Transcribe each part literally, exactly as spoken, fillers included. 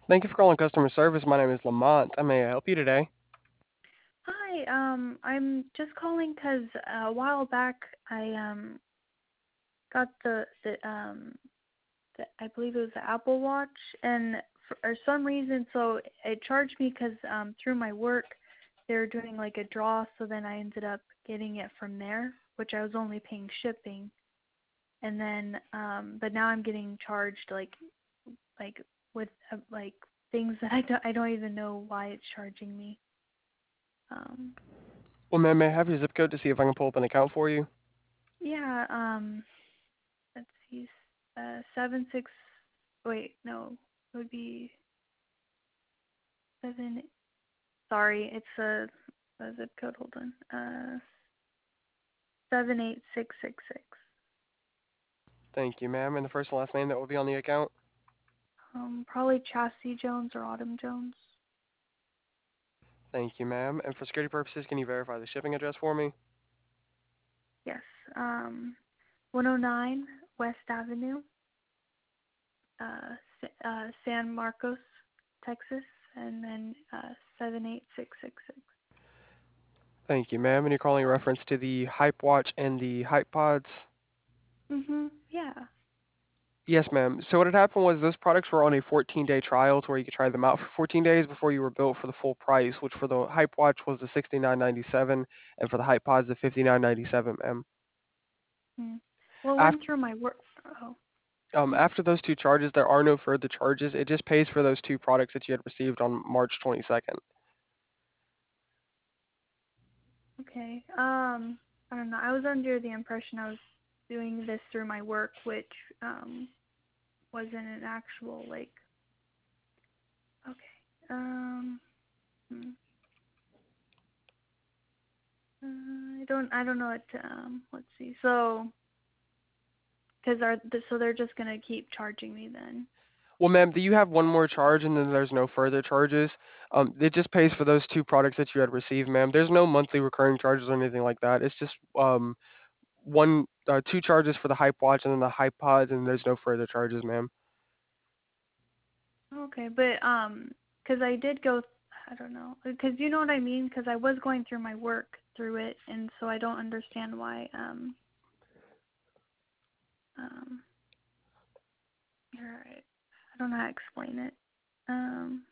Thank you for calling customer service. My name is Lamont. How may I help you today? Hi, um, I'm just calling 'cause uh, a while back I um got the the um the, I believe it was the Apple Watch, and for, for some reason, so it charged me 'cause um through my work they were doing like a draw, so then I ended up getting it from there, which I was only paying shipping, and then um but now I'm getting charged like like with uh, like things that I don't I don't even know why it's charging me. Um, Well, ma'am, may I have your zip code to see if I can pull up an account for you? yeah, um. Let's see, uh, seven six. Wait, no, it would be seven. Sorry, it's a, a zip code. Hold on. Uh, seven eight six six six. Thank you, ma'am. And the first and last name that will be on the account? Um, probably Chassis Jones or Autumn Jones. Thank you, ma'am. And for security purposes, can you verify the shipping address for me? Yes. Um, one oh nine West Avenue, uh, Sa- uh, San Marcos, Texas, and then uh, seven eight six six six. Thank you, ma'am. And you're calling in reference to the Hype Watch and the Hype Pods? Mhm. Yeah. Yes, ma'am. So what had happened was those products were on a fourteen-day trial to where you could try them out for fourteen days before you were billed for the full price, which for the Hype Watch was the sixty-nine ninety-seven, and for the Hype Pods the fifty-nine ninety-seven, ma'am. Mm. Well, After went through my work. Oh. um, after those two charges, there are no further charges. It just pays for those two products that you had received on March twenty-second. Okay. Um, I don't know. I was under the impression I was doing this through my work, which um wasn't an actual like. Okay. Um. Hmm. Uh, I don't. I don't know what. To, um. Let's see. So, because are th- so they're just gonna keep charging me then. Well, ma'am, do you have one more charge and then there's no further charges? Um, it just pays for those two products that you had received, ma'am. There's no monthly recurring charges or anything like that. It's just um one uh, two charges for the Hype Watch and then the Hype Pods, and there's no further charges, ma'am. Okay, but um, because I did go. I don't know. Because you know what I mean. Because I was going through my work through it, and so I don't understand why. Um. Um. You're right. I don't know how to explain it. Um.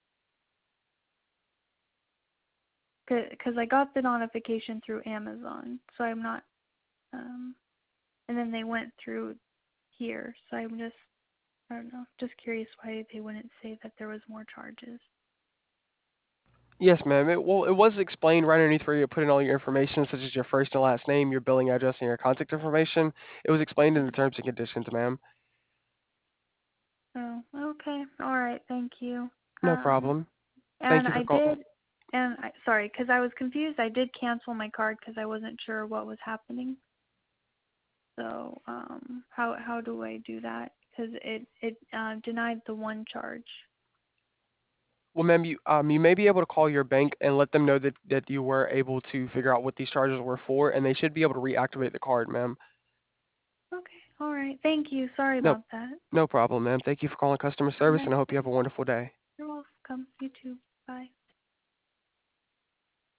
Because I got the notification through Amazon, so I'm not, um, and then they went through here, so I'm just, I don't know, just curious why they wouldn't say that there was more charges. Yes, ma'am. It, well, it was explained right underneath where you put in all your information, such as your first and last name, your billing address, and your contact information. It was explained in the terms and conditions, ma'am. Oh, okay, all right, thank you. No Um, problem. Thank and you for I calling. did, and I, sorry, because I was confused. I did cancel my card because I wasn't sure what was happening. So, um, how how do I do that? Because it it uh, denied the one charge. Well, ma'am, you um you may be able to call your bank and let them know that that you were able to figure out what these charges were for, and they should be able to reactivate the card, ma'am. Okay, all right, thank you. Sorry No, about that. no problem, ma'am. Thank you for calling customer All service, right. and I hope you have a wonderful day. You're welcome. You too. Bye.